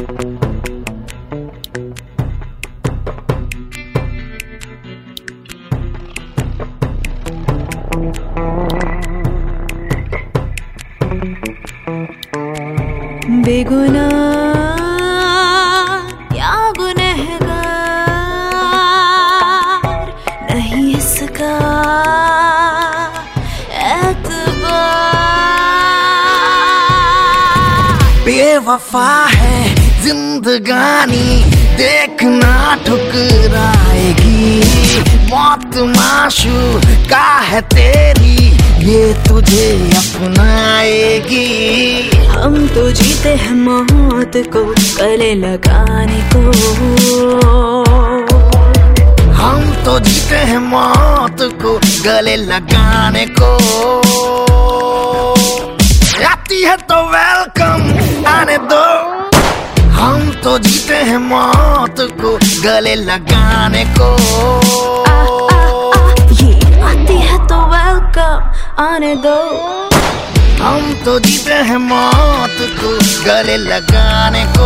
बेगुनाह या गुनहगार नहीं इसका एतबार। बेवफा है जिंदगानी देखना ठुकराएगी, मौत माशूका है तेरी ये तुझे अपनाएगी। हम तो जीते हैं मौत को गले लगाने को, हम तो जीते हैं मौत को गले लगाने को। आती है तो वेलकम आने दो, हम तो जीते हैं मौत को गले लगाने को। ये आती है तो वेलकम आने दो, हम तो जीते हैं मौत को गले लगाने को।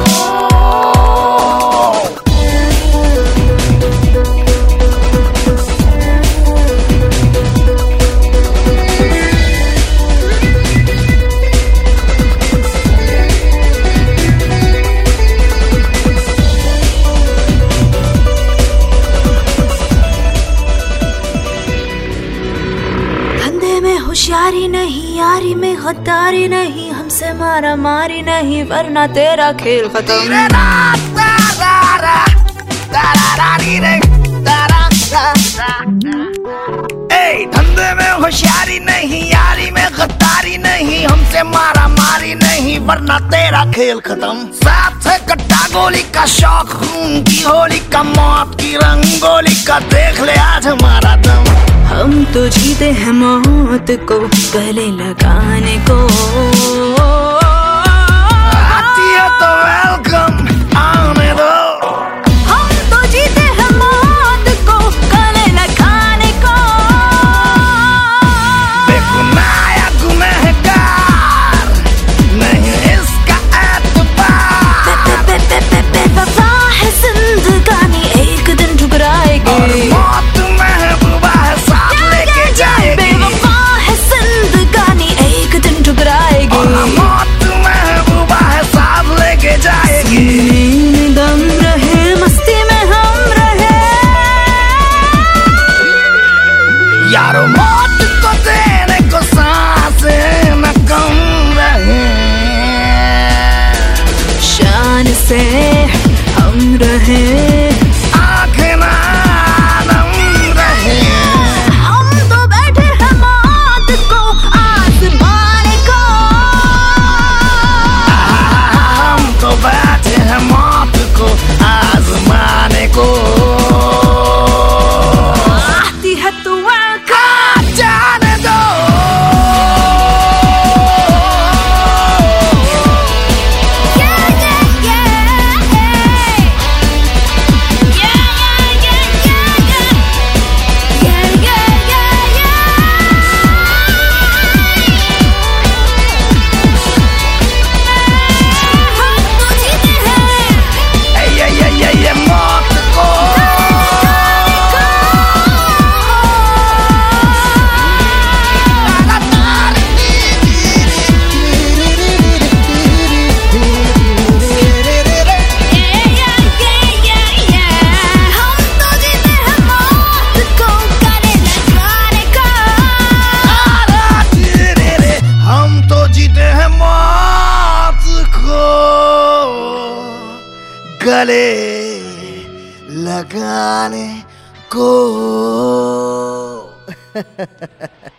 होशियारी नहीं, यारी में गद्दारी नहीं, हमसे मारा मारी नहीं, वरना तेरा खेल खत्म। धंधे में होशियारी नहीं, यारी में गद्दारी नहीं, हमसे मारा मारी नहीं, वरना तेरा खेल खत्म। साथ से कट्टा गोली का शौक, खून की होली का, मौत की रंगोली का, देख ले आज हमारा दम। हम तो जीते हैं मौत को गले लगाने को। आती है तो वेलकम आने दो, हम तो जीते हैं मौत को गले लगाने को। बेगुनाह या गुनहगार नहीं इसका एतबार। बेवफा है जिंदगानी एक दिन ठुकराएगी, और मौत महबूबा है साथ लेके जाएगी। बेवफा है जिंदगानी एक दिन ठुकराएगी, और मौत महबूबा है साथ लेके जाएगी। सीने में दम रहे, मस्ती में हम रहे, यारो मौत को देने को सांसें न कम रहे, शान से हम रहे, आंखें ना नम रहे। हम तो बैठे हैं मौत को आजमाने को, हम तो बैठे हैं मौत को आजमाने को। आती है तो जाने दो, ये मौत को। हम तो जीते हैं मौत को गले लगाने को।